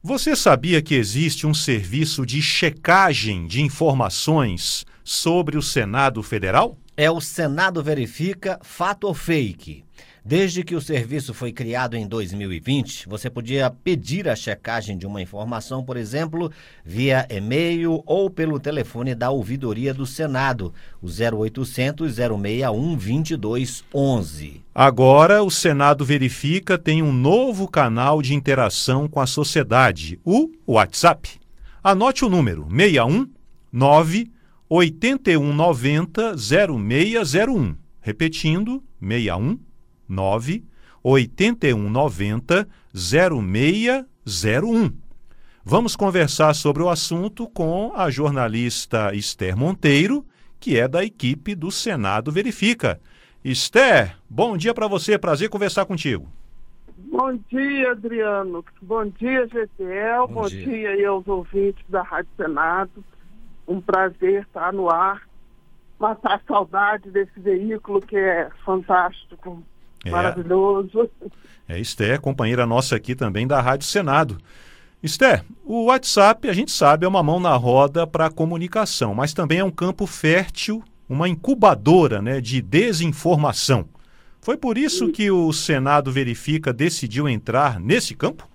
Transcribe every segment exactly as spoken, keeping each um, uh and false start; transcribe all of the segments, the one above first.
Você sabia que existe um serviço de checagem de informações sobre o Senado Federal? É o Senado Verifica, Fato ou Fake. Desde que o serviço foi criado em dois mil e vinte, você podia pedir a checagem de uma informação, por exemplo, via e-mail ou pelo telefone da Ouvidoria do Senado, o zero oitocentos, zero seis um, vinte e dois onze. Agora, o Senado Verifica tem um novo canal de interação com a sociedade, o WhatsApp. Anote o número seis um nove, oito um nove zero, zero seis zero um. Repetindo, seis um nove, oito um nove zero, zero seis zero um. Vamos conversar sobre o assunto com a jornalista Esther Monteiro, que é da equipe do Senado Verifica. Esther, bom dia para você, prazer conversar contigo. Bom dia, Adriano. Bom dia, G T L. Bom, bom dia. dia aí aos ouvintes da Rádio Senado. Um prazer estar no ar, matar a saudade desse veículo que é fantástico. É. Maravilhoso. É, Esther, companheira nossa aqui também da Rádio Senado. Esther, o WhatsApp, a gente sabe, é uma mão na roda para a comunicação, mas também é um campo fértil, uma incubadora, né, de desinformação. Foi por isso que o Senado Verifica decidiu entrar nesse campo?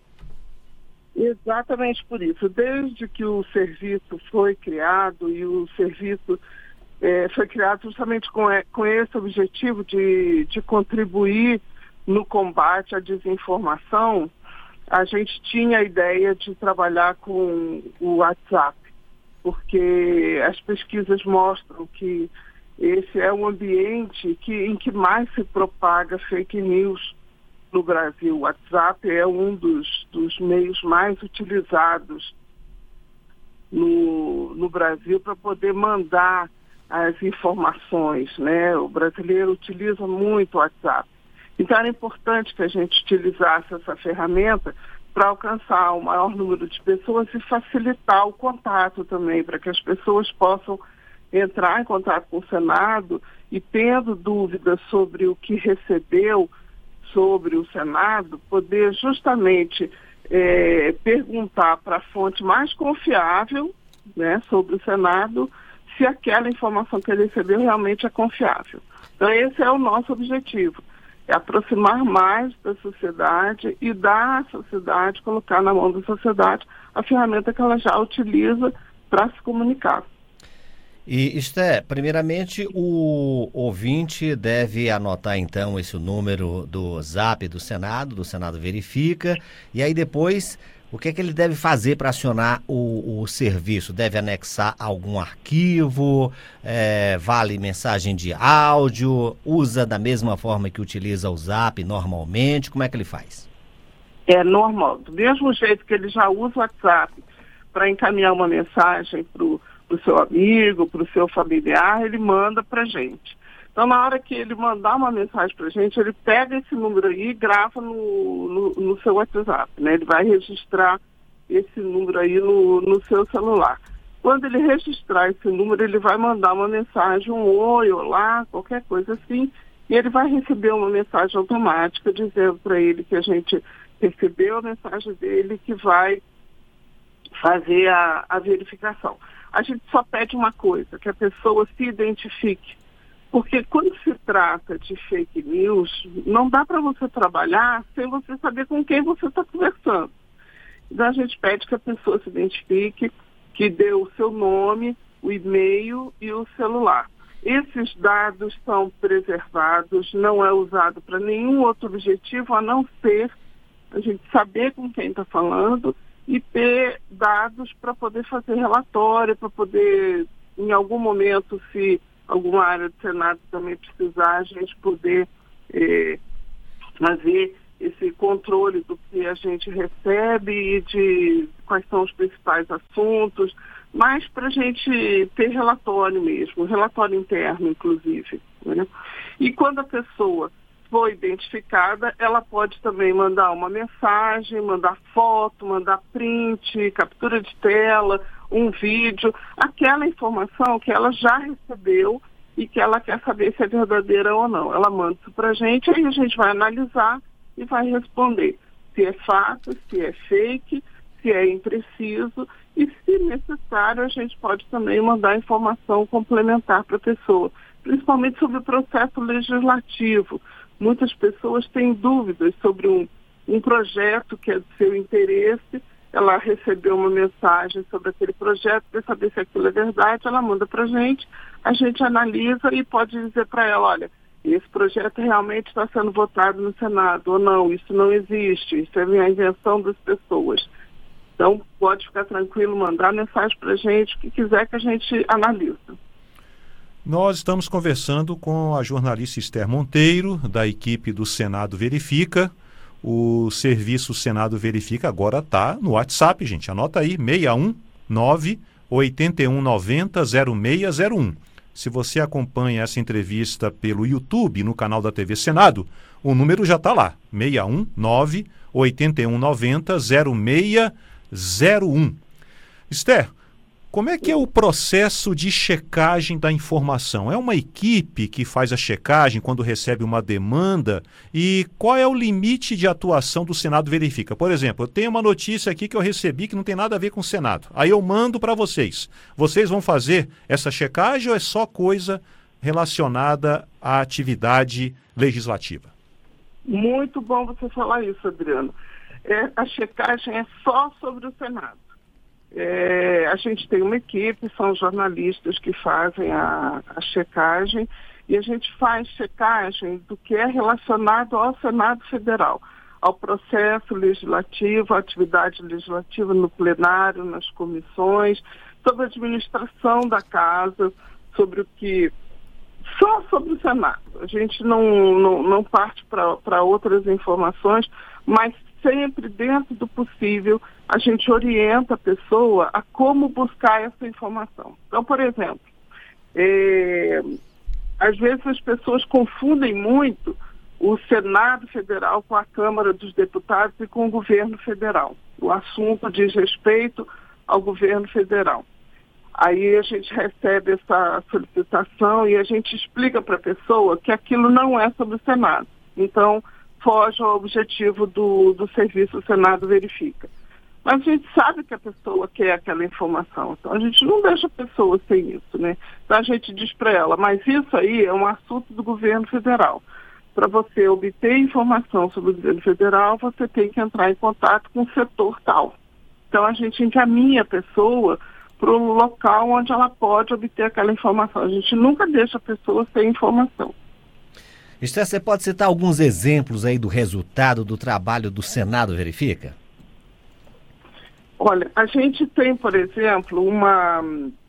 Exatamente por isso. Desde que o serviço foi criado e o serviço É, foi criado justamente com, com esse objetivo de, de contribuir no combate à desinformação, a gente tinha a ideia de trabalhar com o WhatsApp, porque as pesquisas mostram que esse é um ambiente que, em que mais se propaga fake news no Brasil. O WhatsApp é um dos, dos meios mais utilizados no, no Brasil para poder mandar as informações, né? O brasileiro utiliza muito o WhatsApp. Então era importante que a gente utilizasse essa ferramenta para alcançar o maior número de pessoas e facilitar o contato também, para que as pessoas possam entrar em contato com o Senado e, tendo dúvidas sobre o que recebeu sobre o Senado, poder justamente é, perguntar para a fonte mais confiável, né, sobre o Senado, se aquela informação que ele recebeu realmente é confiável. Então esse é o nosso objetivo, é aproximar mais da sociedade e dar à sociedade, colocar na mão da sociedade a ferramenta que ela já utiliza para se comunicar. E, Esther, primeiramente o ouvinte deve anotar então esse número do Zap do Senado, do Senado Verifica, e aí depois o que é que ele deve fazer para acionar o, o serviço? Deve anexar algum arquivo? É, vale mensagem de áudio? Usa da mesma forma que utiliza o Zap normalmente? Como é que ele faz? É normal. Do mesmo jeito que ele já usa o WhatsApp para encaminhar uma mensagem para o seu amigo, para o seu familiar, ele manda para a gente. Então, na hora que ele mandar uma mensagem para a gente, ele pega esse número aí e grava no, no, no seu WhatsApp, né? Ele vai registrar esse número aí no, no seu celular. Quando ele registrar esse número, ele vai mandar uma mensagem, um oi, olá, qualquer coisa assim, e ele vai receber uma mensagem automática dizendo para ele que a gente recebeu a mensagem dele, que vai fazer a, a verificação. A gente só pede uma coisa, que a pessoa se identifique. Porque quando se trata de fake news, não dá para você trabalhar sem você saber com quem você está conversando. Então a gente pede que a pessoa se identifique, que dê o seu nome, o e-mail e o celular. Esses dados são preservados, não é usado para nenhum outro objetivo, a não ser a gente saber com quem está falando e ter dados para poder fazer relatório, para poder, em algum momento, se alguma área do Senado também precisar, a gente poder eh, fazer esse controle do que a gente recebe e de quais são os principais assuntos, mas para a gente ter relatório mesmo, relatório interno, inclusive, né? E quando a pessoa for identificada, ela pode também mandar uma mensagem, mandar foto, mandar print, captura de tela, um vídeo, aquela informação que ela já recebeu e que ela quer saber se é verdadeira ou não. Ela manda isso para a gente, aí a gente vai analisar e vai responder se é fato, se é fake, se é impreciso, e se necessário a gente pode também mandar informação complementar para a pessoa, principalmente sobre o processo legislativo. Muitas pessoas têm dúvidas sobre um, um projeto que é do seu interesse, ela recebeu uma mensagem sobre aquele projeto, para saber se aquilo é verdade, ela manda para a gente, a gente analisa e pode dizer para ela, olha, esse projeto realmente está sendo votado no Senado, ou não, isso não existe, isso é a invenção das pessoas. Então, pode ficar tranquilo, mandar mensagem para a gente, o que quiser que a gente analisa. Nós estamos conversando com a jornalista Esther Monteiro, da equipe do Senado Verifica. O serviço Senado Verifica agora está no WhatsApp, gente. Anota aí, seis um nove, oito um nove zero, zero seis zero um. Se você acompanha essa entrevista pelo YouTube, no canal da T V Senado, o número já está lá, seis um nove, oito um nove zero, zero seis zero um. Esther, como é que é o processo de checagem da informação? É uma equipe que faz a checagem quando recebe uma demanda? E qual é o limite de atuação do Senado Verifica? Por exemplo, eu tenho uma notícia aqui que eu recebi que não tem nada a ver com o Senado. Aí eu mando para vocês. Vocês vão fazer essa checagem ou é só coisa relacionada à atividade legislativa? Muito bom você falar isso, Adriano. É, a checagem é só sobre o Senado. É, a gente tem uma equipe, são jornalistas que fazem a, a checagem, e a gente faz checagem do que é relacionado ao Senado Federal, ao processo legislativo, à atividade legislativa no plenário, nas comissões, sobre a administração da casa, sobre o que... Só sobre o Senado. A gente não, não, não parte para outras informações, mas sempre dentro do possível a gente orienta a pessoa a como buscar essa informação. Então, por exemplo, é, às vezes as pessoas confundem muito o Senado Federal com a Câmara dos Deputados e com o governo federal. O assunto diz respeito ao governo federal. Aí a gente recebe essa solicitação e a gente explica para a pessoa que aquilo não é sobre o Senado. Então, foge ao objetivo do, do serviço Senado Verifica. Mas a gente sabe que a pessoa quer aquela informação, então a gente não deixa a pessoa sem isso, né? Então a gente diz para ela, mas isso aí é um assunto do governo federal. Para você obter informação sobre o governo federal, você tem que entrar em contato com o setor tal. Então a gente encaminha a pessoa para o local onde ela pode obter aquela informação. A gente nunca deixa a pessoa sem informação. Esther, você pode citar alguns exemplos aí do resultado do trabalho do Senado Verifica? Olha, a gente tem, por exemplo, uma,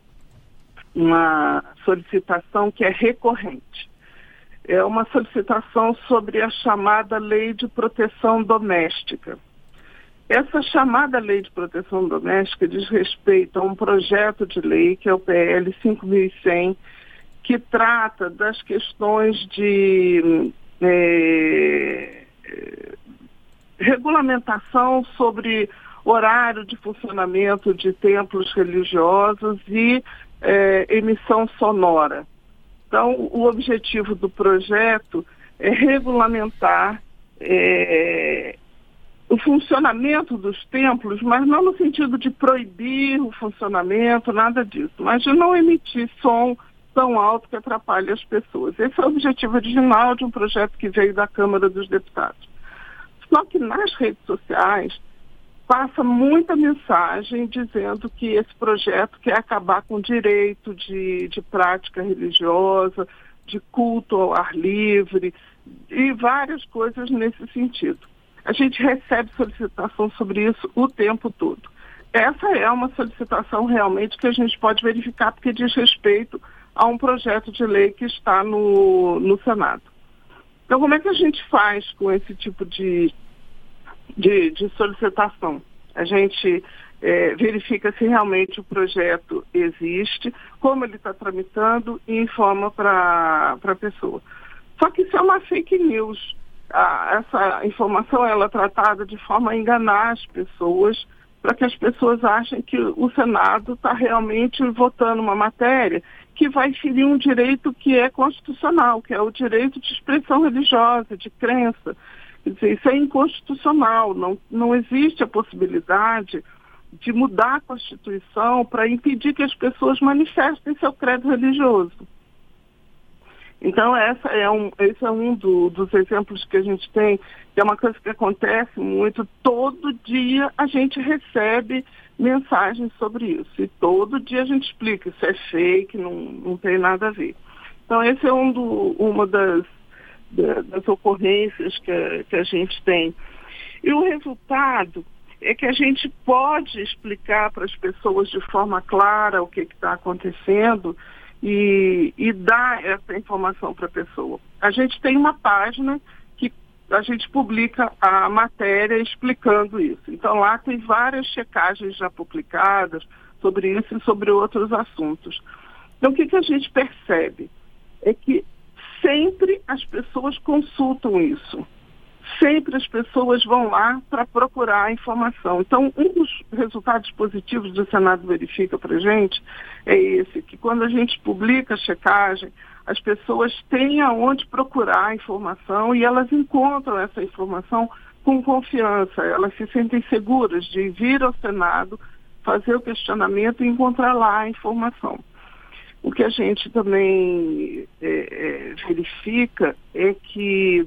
uma solicitação que é recorrente. É uma solicitação sobre a chamada Lei de Proteção Doméstica. Essa chamada Lei de Proteção Doméstica diz respeito a um projeto de lei, que é o P L cinco mil e cem, que trata das questões de é, regulamentação sobre horário de funcionamento de templos religiosos e é, emissão sonora. Então, o objetivo do projeto é regulamentar é, o funcionamento dos templos, mas não no sentido de proibir o funcionamento, nada disso, mas de não emitir som tão alto que atrapalhe as pessoas. Esse é o objetivo original de um projeto que veio da Câmara dos Deputados. Só que nas redes sociais passa muita mensagem dizendo que esse projeto quer acabar com o direito de, de prática religiosa, de culto ao ar livre e várias coisas nesse sentido. A gente recebe solicitação sobre isso o tempo todo. Essa é uma solicitação realmente que a gente pode verificar porque diz respeito a um projeto de lei que está no, no Senado. Então, como é que a gente faz com esse tipo de, de, de solicitação? A gente é, verifica se realmente o projeto existe, como ele está tramitando e informa para a pessoa. Só que isso é uma fake news. Ah, essa informação ela é tratada de forma a enganar as pessoas, para que as pessoas achem que o Senado está realmente votando uma matéria que vai ferir um direito que é constitucional, que é o direito de expressão religiosa, de crença. Quer dizer, isso é inconstitucional, não, não existe a possibilidade de mudar a Constituição para impedir que as pessoas manifestem seu credo religioso. Então, essa é um, esse é um do, dos exemplos que a gente tem, que é uma coisa que acontece muito. Todo dia a gente recebe mensagens sobre isso. E todo dia a gente explica, isso é fake, não, não tem nada a ver. Então, esse é um do, uma das, das ocorrências que a, que a gente tem. E o resultado é que a gente pode explicar para as pessoas de forma clara o que está acontecendo e, e dar essa informação para a pessoa. A gente tem uma página que a gente publica a matéria explicando isso. Então lá tem várias checagens já publicadas sobre isso e sobre outros assuntos. Então o que, que a gente percebe? É que sempre as pessoas consultam isso. Sempre as pessoas vão lá para procurar a informação. Então, um dos resultados positivos do Senado Verifica para a gente é esse, que quando a gente publica a checagem, as pessoas têm aonde procurar a informação e elas encontram essa informação com confiança. Elas se sentem seguras de vir ao Senado, fazer o questionamento e encontrar lá a informação. O que a gente também é, é, verifica é que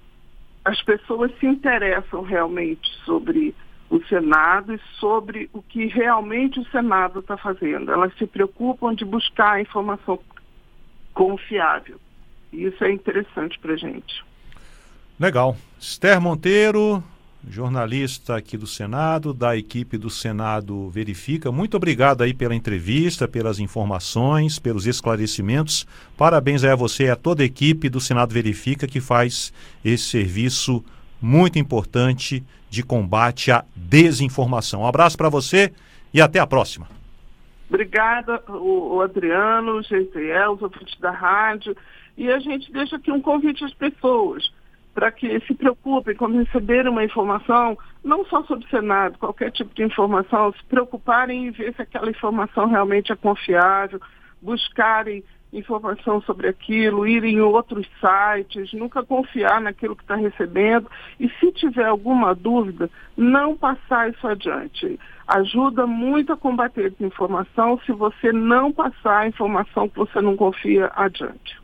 as pessoas se interessam realmente sobre o Senado e sobre o que realmente o Senado está fazendo. Elas se preocupam de buscar a informação confiável. E isso é interessante para a gente. Legal. Esther Monteiro, jornalista aqui do Senado, da equipe do Senado Verifica. Muito obrigado aí pela entrevista, pelas informações, pelos esclarecimentos. Parabéns aí a você e a toda a equipe do Senado Verifica que faz esse serviço muito importante de combate à desinformação. Um abraço para você e até a próxima. Obrigada, o, o Adriano, o G T L, os ouvintes da rádio. E a gente deixa aqui um convite às pessoas para que se preocupem quando receberem uma informação, não só sobre o Senado, qualquer tipo de informação, se preocuparem em ver se aquela informação realmente é confiável, buscarem informação sobre aquilo, irem em outros sites, nunca confiar naquilo que está recebendo e se tiver alguma dúvida, não passar isso adiante. Ajuda muito a combater a desinformação se você não passar a informação que você não confia adiante.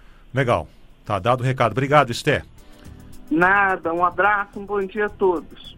Legal. Tá dado o recado. Obrigado, Esther. Nada, um abraço, um bom dia a todos.